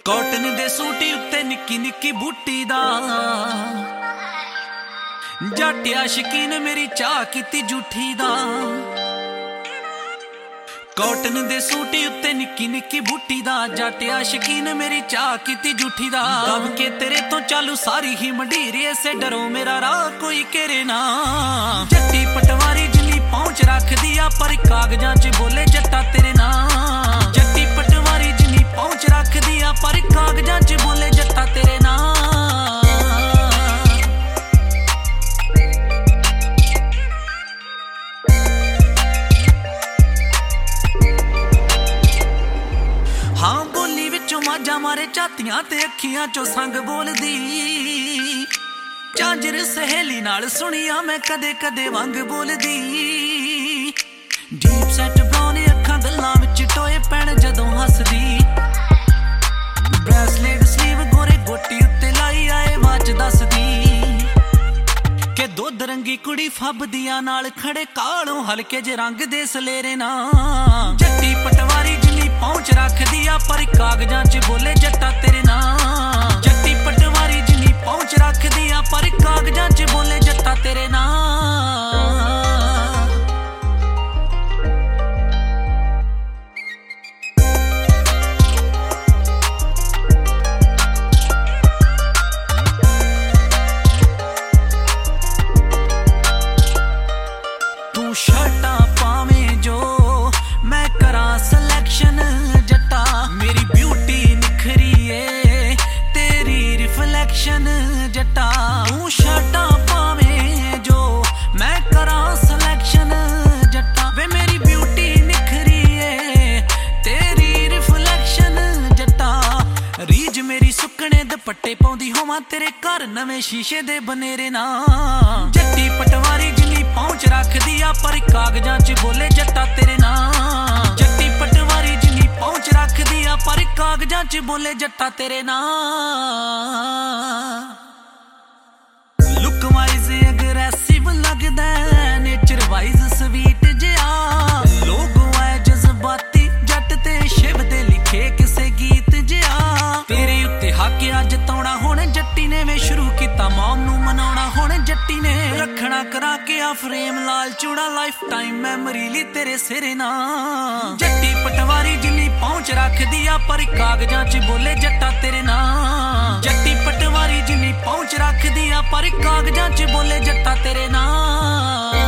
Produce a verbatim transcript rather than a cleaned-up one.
Cotton दे सूटी उत्ते निक्की निक्की बूटी दा जट आशिकीन मेरी चाह कीती झूठी दा। कॉटन दे सूटी उत्ते निक्की निक्की बूटी दा जट आशिकीन मेरी चाह कीती झूठी दा। दब के तेरे तो चालू सारी ही मंडीरी ऐसे डरो मेरा राह कोई केरे ना। जट्टी पटवारी जिली पहुंच रख दिया पर कागजां च बोले जट्टा तेरे ना। जट्टी पटवारी जिली पहुंच रख दिया पर कागजां च बोले जट्टा तेरे ना। हाँ बोली विचों माजा मारे झातियां ते अखियां चों संग बोलदी। झांजर सहेली नाल सुनिया मैं कदे कदे वंग बोलदी। डीप सैट ब्राउन अखां गल्लां विच टोए पैण जदों हसदी। ब्रेसलेट स्लीव गोरे गोटी उत्ते लाई आए वाच दसदी के दुध रंगी कुड़ी फबदियां नाल खड़े कालों हल्के जे रंग दे सलेरे ना। जट्टी पटवारी जिली पहुंच रख दिया पर कागजां च बोले जट्टा तेरे ना। जट्टी पटवारी जिली पहुंच रख दिया पर कागजां च बोले जट्टा तेरे ना। तू शर्टां पावें जो मैं करा सिलेक्शन जट्टा। मेरी ब्यूटी निखरी है तेरी रिफ्लेक्शन जट्टा। तू शर्टां पावें जो मैं करा सिलेक्शन जट्टा। वे मेरी ब्यूटी निखरी है तेरी रिफ्लेक्शन जट्टा। रीज मेरी सुकने दुपट्टे पाउंदी होवां तेरे घर नवें शीशे दे बनेरे ना। जट्टी पटवारी जिली पहुंच रख दिया पर कागजां च बोले जट्टा तेरे ना। जट्टी पटवारी जिली पहुंच रख दिया पर कागजां च बोले जट्टा तेरे ना। लुक वाइज अग्रेसिव लगदा नेचर वाइज स्वीट जिहा। लोगो है जज्बाती जट ते शिव दे लिखे किसे गीत जिहा। तेरे उत्ते हक अज तौना हुण जट्टी ने वे शुरू कीता मौम नू मनाउणा हुण जट्टी ने। रखना करा के आ फ्रेम लाल चूड़ा लाइफ टाइम मेमोरी ली तेरे सिरे ना। जट्टी पटवारी जिली पहुंच रख दिया पर कागजां च बोले जट्टा तेरे ना। जट्टी पटवारी जिली पहुंच रख दिया पर कागजां च बोले जट्टा तेरे ना।